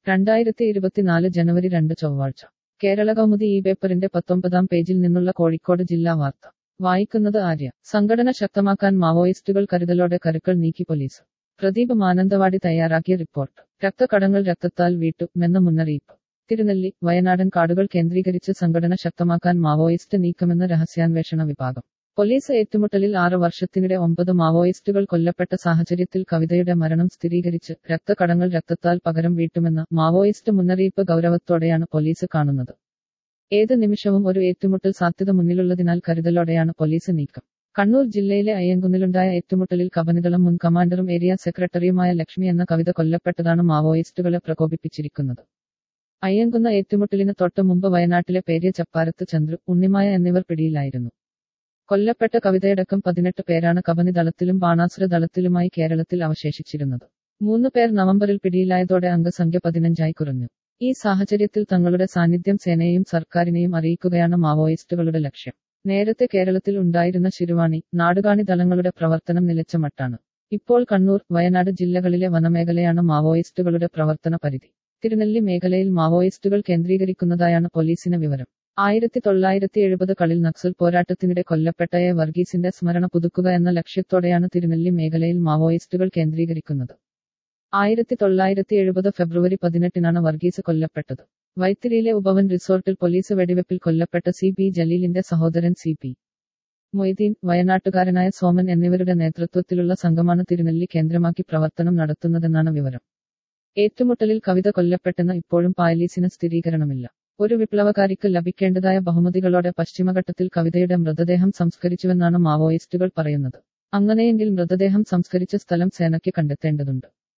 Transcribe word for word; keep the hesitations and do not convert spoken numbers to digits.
രണ്ടായിരത്തി ഇരുപത്തിനാല് ജനുവരി രണ്ട് ചൊവ്വാഴ്ച കേരള കൗമുദി ഈ പേപ്പറിന്റെ പത്തൊമ്പതാം പേജിൽ നിന്നുള്ള കോഴിക്കോട് ജില്ലാ വാർത്ത വായിക്കുന്നത് ആര്യ. സംഘടന ശക്തമാക്കാൻ മാവോയിസ്റ്റുകൾ കരുതലോടെ കരുക്കൾ നീക്കി പോലീസ്. പ്രദീപ് മാനന്തവാടി തയ്യാറാക്കിയ റിപ്പോർട്ട്. രക്തക്കടങ്ങൾ രക്തത്താൽ വീട്ടുമെന്ന മുന്നറിയിപ്പ്. തിരുനെല്ലി, വയനാടൻ കാടുകൾ കേന്ദ്രീകരിച്ച് സംഘടന ശക്തമാക്കാൻ മാവോയിസ്റ്റ് നീക്കമെന്ന് രഹസ്യാന്വേഷണ വിഭാഗം. പോലീസ് ഏറ്റുമുട്ടലിൽ ആറ് വർഷത്തിനിടെ ഒമ്പത് മാവോയിസ്റ്റുകൾ കൊല്ലപ്പെട്ട സാഹചര്യത്തിൽ കവിതയുടെ മരണം സ്ഥിരീകരിച്ച് രക്തക്കടങ്ങൾ രക്തത്താൽ പകരം വീട്ടുമെന്ന മാവോയിസ്റ്റ് മുന്നറിയിപ്പ് ഗൗരവത്തോടെയാണ് പോലീസ് കാണുന്നത്. ഏത് നിമിഷവും ഒരു ഏറ്റുമുട്ടൽ സാധ്യത മുന്നിലുള്ളതിനാൽ കരുതലോടെയാണ് പോലീസ് നീക്കം. കണ്ണൂർ ജില്ലയിലെ അയ്യങ്കുന്നിലുണ്ടായ ഏറ്റുമുട്ടലിൽ കബനിദളം മുൻ കമാൻഡറും ഏരിയ സെക്രട്ടറിയുമായ ലക്ഷ്മി എന്ന കവിത കൊല്ലപ്പെട്ടതാണ് മാവോയിസ്റ്റുകളെ പ്രകോപിപ്പിച്ചിരിക്കുന്നത്. അയ്യങ്കുന്ന ഏറ്റുമുട്ടലിന് തൊട്ട് മുമ്പ് വയനാട്ടിലെ പേരിയ ചപ്പാരത്ത് ചന്ദ്രു, ഉണ്ണിമായ എന്നിവർ പിടിയിലായിരുന്നു. കൊല്ലപ്പെട്ട കവിതയടക്കം പതിനെട്ട് പേരാണ് കബനി ദളത്തിലും ബാണാസുര ദളത്തിലുമായി കേരളത്തിൽ അവശേഷിച്ചിരുന്നത്. മൂന്ന് പേർ നവംബറിൽ പിടിയിലായതോടെ അംഗസംഖ്യ പതിനഞ്ചായി കുറഞ്ഞു. ഈ സാഹചര്യത്തിൽ തങ്ങളുടെ സാന്നിധ്യം സേനയെയും സർക്കാരിനെയും അറിയിക്കുകയാണ് മാവോയിസ്റ്റുകളുടെ ലക്ഷ്യം. നേരത്തെ കേരളത്തിൽ ഉണ്ടായിരുന്ന ശിരുവാണി, നാടുകാണി ദളങ്ങളുടെ പ്രവർത്തനം നിലച്ച മട്ടാണ്. ഇപ്പോൾ കണ്ണൂർ, വയനാട് ജില്ലകളിലെ വനമേഖലയാണ് മാവോയിസ്റ്റുകളുടെ പ്രവർത്തന പരിധി. തിരുനെല്ലി മേഖലയിൽ മാവോയിസ്റ്റുകൾ കേന്ദ്രീകരിക്കുന്നതായാണ് പോലീസിന് വിവരം. ആയിരത്തി തൊള്ളായിരത്തി എഴുപത് കളിൽ നക്സൽ പോരാട്ടത്തിനിടെ കൊല്ലപ്പെട്ട എ വർഗീസിന്റെ സ്മരണ പുതുക്കുക എന്ന ലക്ഷ്യത്തോടെയാണ് തിരുനെല്ലി മേഖലയിൽ മാവോയിസ്റ്റുകൾ കേന്ദ്രീകരിക്കുന്നത്. ആയിരത്തി തൊള്ളായിരത്തി എഴുപത് ഫെബ്രുവരി പതിനെട്ടിനാണ് വർഗീസ് കൊല്ലപ്പെട്ടത്. വൈത്തിരിയിലെ ഉപവൻ റിസോർട്ടിൽ പോലീസ് വെടിവെപ്പിൽ കൊല്ലപ്പെട്ട സി പി ജലീലിന്റെ സഹോദരൻ സി പി മൊയ്തീൻ, വയനാട്ടുകാരനായ സോമൻ എന്നിവരുടെ നേതൃത്വത്തിലുള്ള സംഘമാണ് തിരുനെല്ലി കേന്ദ്രമാക്കി പ്രവർത്തനം നടത്തുന്നതെന്നാണ് വിവരം. ഏറ്റുമുട്ടലിൽ കവിത കൊല്ലപ്പെട്ടെന്ന് ഇപ്പോഴും പോലീസിന് സ്ഥിരീകരണമില്ല. ഒരു വിപ്ലവകാരിക്ക് ലഭിക്കേണ്ടതായ ബഹുമതികളോടെ പശ്ചിമഘട്ടത്തിൽ കവിതയുടെ മൃതദേഹം സംസ്കരിച്ചുവെന്നാണ് മാവോയിസ്റ്റുകൾ പറയുന്നത്. അങ്ങനെയെങ്കിൽ മൃതദേഹം സംസ്കരിച്ച സ്ഥലം സേനയ്ക്ക് കണ്ടെത്തേണ്ടതുണ്ട്.